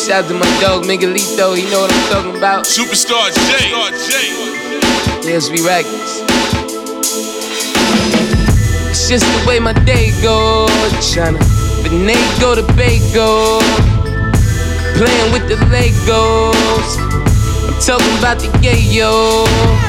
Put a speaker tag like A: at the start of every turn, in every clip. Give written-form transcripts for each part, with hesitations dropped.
A: Shout out to my dog Miguelito, he know what I'm talking about.
B: Superstar J.
A: Yes, we reckless. It's just the way my day go, tryna finagle the bagel, playing with the Legos. I'm talking about the yayo.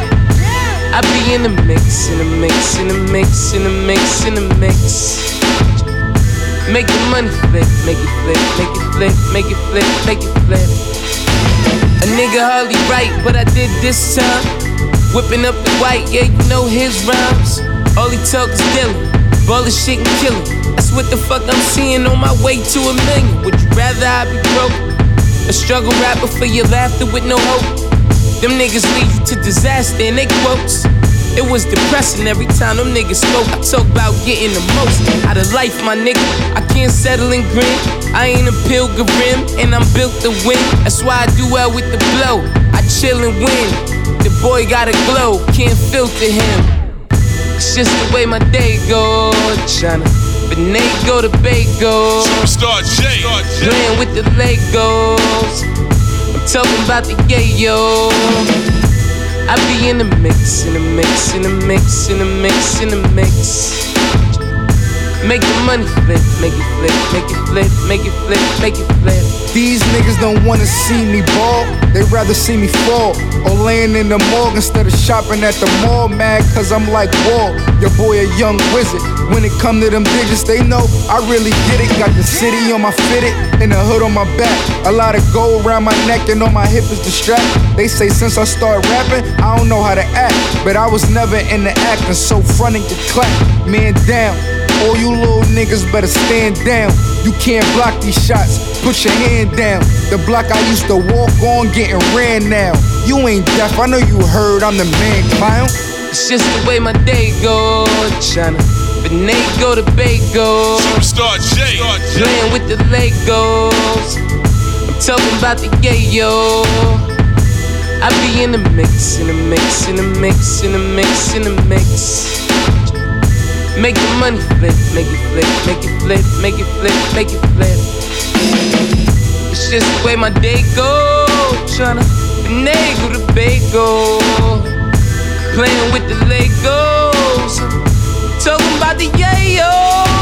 A: I be in the mix, in the mix, in the mix, in the mix, in the mix. Make the money flip, make it flip, make it flip, make it flip, make it flip. A nigga hardly right, but I did this time. Whipping up the white, yeah, you know his rhymes. All he talk is dealing, ball of shit and killing. That's what the fuck I'm seeing on my way to $1 million. Would you rather I be broke? A struggle rapper for your laughter with no hope. Them niggas lead you to disaster in they quotes. It was depressing every time them niggas spoke. I talk about getting the most out of life, my nigga. I can't settle and grin. I ain't a pilgrim, and I'm built to win. That's why I do well with the blow. I chill and win. The boy got a glow, can't filter him. It's just the way my day go, tryna finagle the bagel.
B: Superstar J.
A: Playing with the Legos. I'm talking about the yayo. I be in the mix, in the mix, in the mix, in the mix, in the mix. Make the money flip, make it flip, make it flip, make it flip, make it flip.
C: These niggas don't wanna see me ball, they rather see me fall. Or laying in the morgue instead of shopping at the mall. Mad cause I'm like Wall, your boy a young wizard. When it come to them digits, they know I really get it. Got the city on my fitted, and the hood on my back. A lot of gold around my neck and on my hip is the strap. They say since I started rapping, I don't know how to act. But I was never into acting, so fronting to clap. Man down, all you little niggas better stand down. You can't block these shots, put your hand down. The block I used to walk on getting ran now. You ain't deaf, I know you heard I'm the man, clown.
A: It's just the way my day go, tryna finagle the bagel.
B: Superstar J.
A: Playing with the Legos. I'm talking about the yayo. I be in the mix, in the mix, in the mix, in the mix, in the mix. Make the money flip, make it flip, make it flip, make it flip, make it flip. It's just the way my day go, tryna finagle the bagel. Playing with the Legos. Talking about the yayo.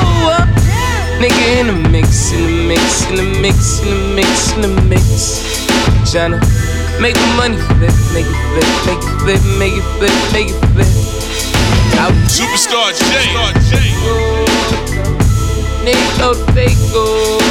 A: Nigga in the mix, in the mix, in the mix, in the mix, in the mix. Tryna make the money flip, make it flip, make it flip, make it flip, make it flip.
B: Superstar J.
A: Nigga, throw the bagel.